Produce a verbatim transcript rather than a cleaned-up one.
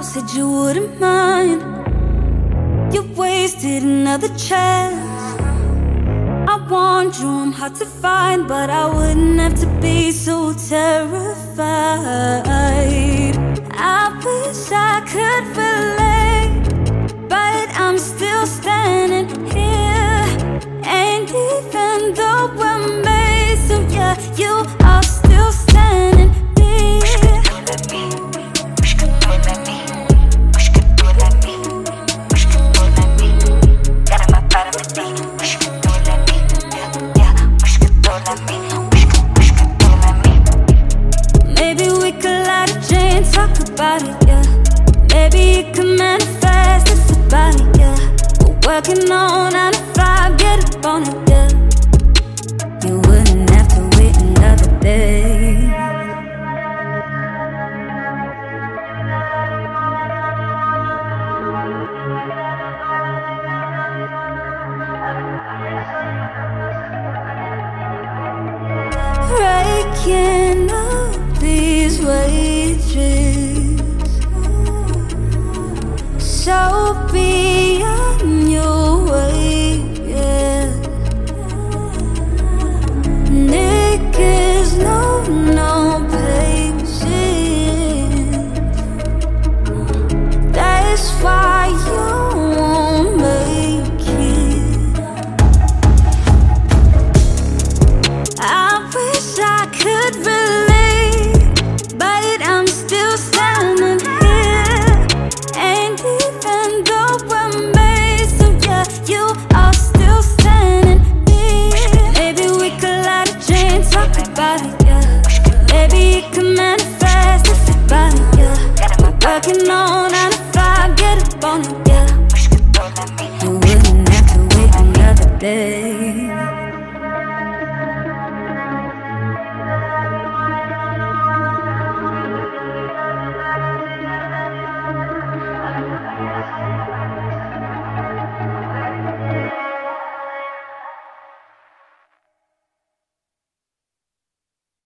said you wouldn't mind. You wasted another chance. I warned you I'm hard to find, but I wouldn't have to be so terrified. I wish I could relate, but I'm still standing here. And even though we're made, so yeah, you are still standing here. Wish que tu let me, wish que tu let me, wish que tu let me, wish que tu let me. Gotta my body with me, wish que tu let me, yeah, yeah, wish que tu let me, wish que, wish que tu let me. Maybe we could light a J and talk about it, yeah. Maybe it could manifest, it's about it, yeah. We're working on nine to five, get up on it, yeah. You wouldn't have to wait another day. Breaking up these wages, so be on your way, yeah. Niggas know no patience. That's why you won't make it. I wish I could relate, but I'm still standing here. And even though we're made, so yeah, you are still standing here. Maybe we could light a J and talk about it.